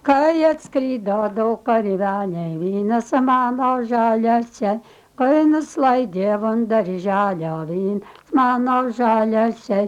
Kai atskrido daug karveliai, vynas mano žaliuose, kai nuslaidė von darželio vynas mano žaliuose,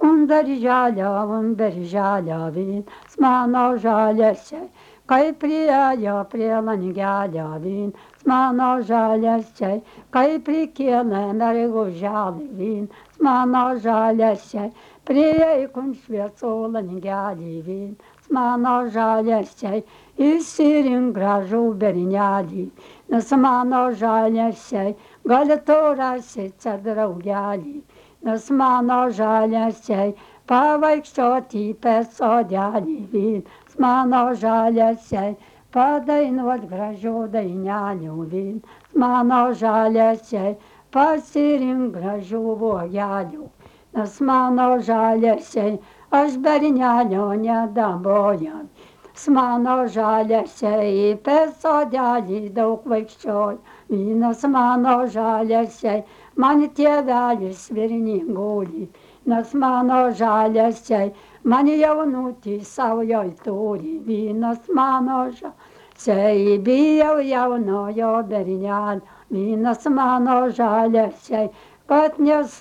darželio vynas mano žaliuose, kai priėjo prie langelio vynas mano žaliuose, kai prikėlė merguželį vynas mano žaliuose, priėjo šviesų langelį vynas mano žaliuose, išsirink gražų bernelį, nes mano žaliuose, gal tu rasi čia draugelį, nes mano žaliuose, pavaikščioti per sodelį vynas mano žaliuose, padainuot gražių dainelių vynas mano žaliuose, pasirink gražių uogelių, nes mano žaliuose, aš bernelio nedaboju, mano žaliuose, per sodelį daug vaikščioju, vynas mano žaliuose, man tėvelis virninguli, nes mano žaliuose, man jaunutį saujoj turi, vynas mano žaliuose, bijau jaunojo bernelio, vynas mano žaliuose, kad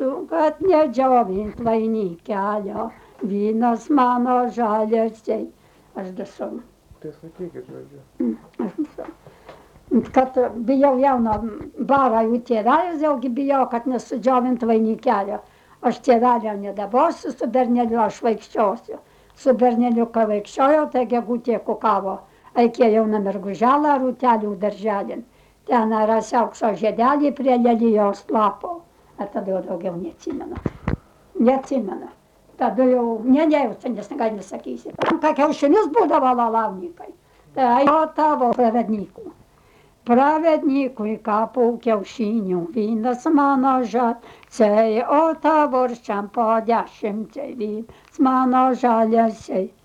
nedžiovint vainikelio, vynas mano žaliuose. Aš dašau. Tai sakykit, žodžiu. Kad bijau jauno barą jų tėvelis, jaugi bijau, kad nesudžiovint vainikelio. Aš tėvelio nedabosiu, su berneliu aš vaikščiosiu. Su berneliu, ką vaikščiojau, tai gegutė kukavo. Aikė jauna merguželą rūtelių darželin. Ten rasi aukso žiedelį prie lelijos lapo. A tada jau daugiau neatsimenu. Neatsimenu. Tada jau nejaučiu, nes negali nesakysi. Ką kiaušinius būdavo lalavnikai. Tai o tavo pravednikų. Pravednikui kapų kiaušinių, vynas mano žaliuose, o tavo šam po 10 vynas mano žaliuose.